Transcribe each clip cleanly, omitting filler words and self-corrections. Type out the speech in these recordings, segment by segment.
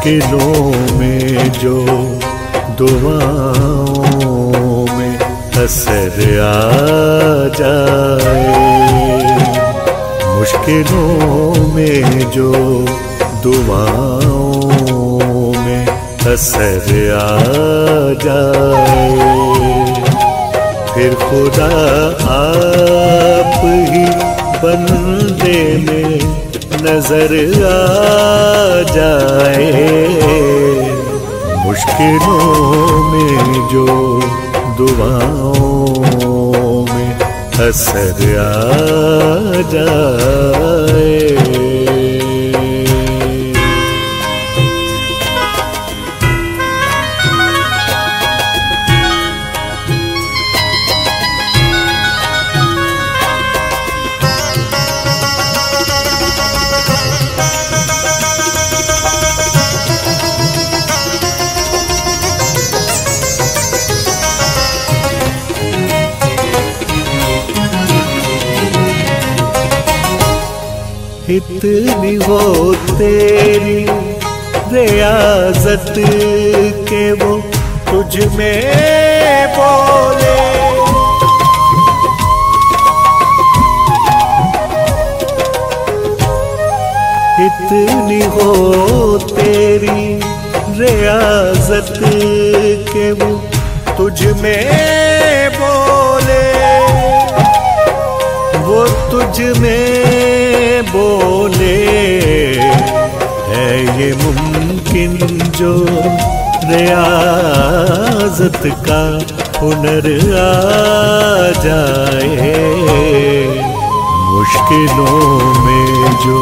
मुश्किलों में जो दुआओं में असर आ जाए, मुश्किलों में जो दुआओं में असर आ जाए, फिर खुदा आप ही बंदे में नजर आ जाए। मुश्किलों में जो दुआओं में असर आ जाए। इतनी हो तेरी रियाजत के वो तुझ में बोले, इतनी हो तेरी रियाजत के वो तुझ में बोले, वो तुझ में बोले। है ये मुमकिन जो रियाजत का हुनर आ जाए, मुश्किलों में जो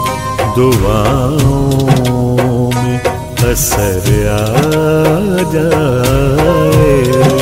दुआओं में असर आ जाए।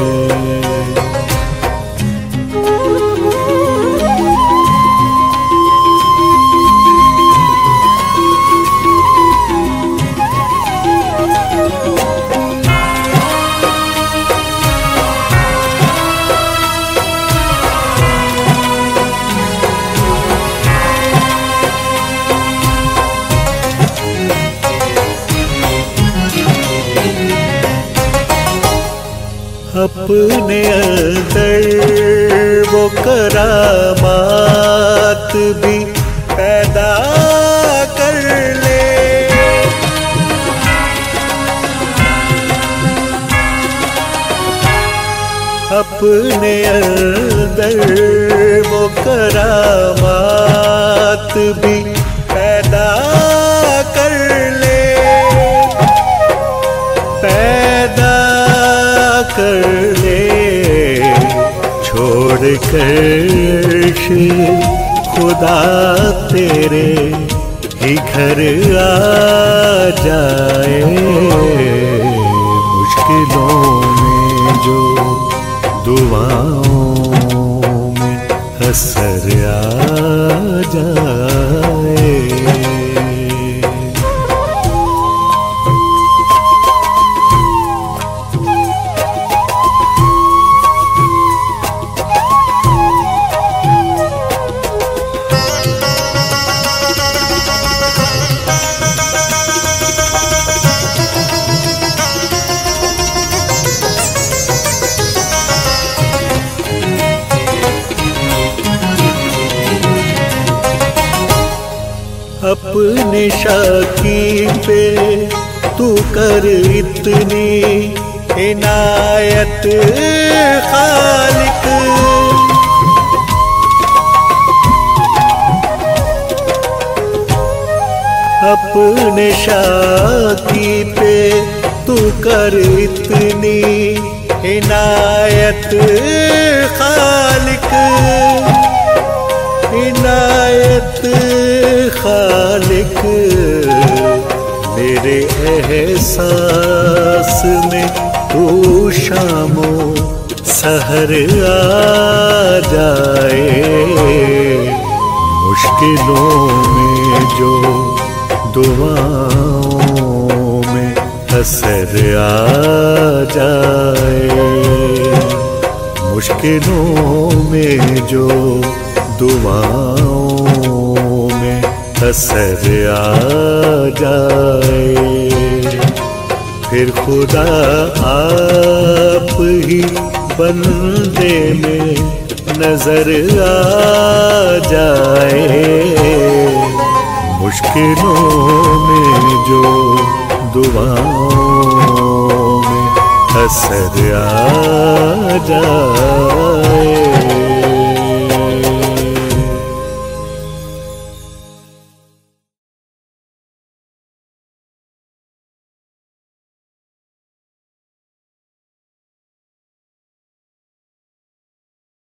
अपने अंदर वो करामात भी पैदा कर ले, अपने अंदर वो करामात भी पैदा कर ले, पैदा कर ले। छोड़ कर खुदा तेरे ही घर आ जाए, मुश्किलों में जो दुआओं में असर आ जाए। अपने शाकी पे तू कर इतनी इनायत खालिक, अपने शाकी पे तू कर इतनी इनायत खालिक, इनायत खालिक। मेरे एहसास में तू शामो सहर आ जाए, मुश्किलों में जो दुआओं में असर आ जाए, मुश्किलों में जो दुआओं में असर आ जाए। फिर खुदा आप ही बंदे में नजर आ जाए। मुश्किलों में जो दुआओं में असर आ जाए।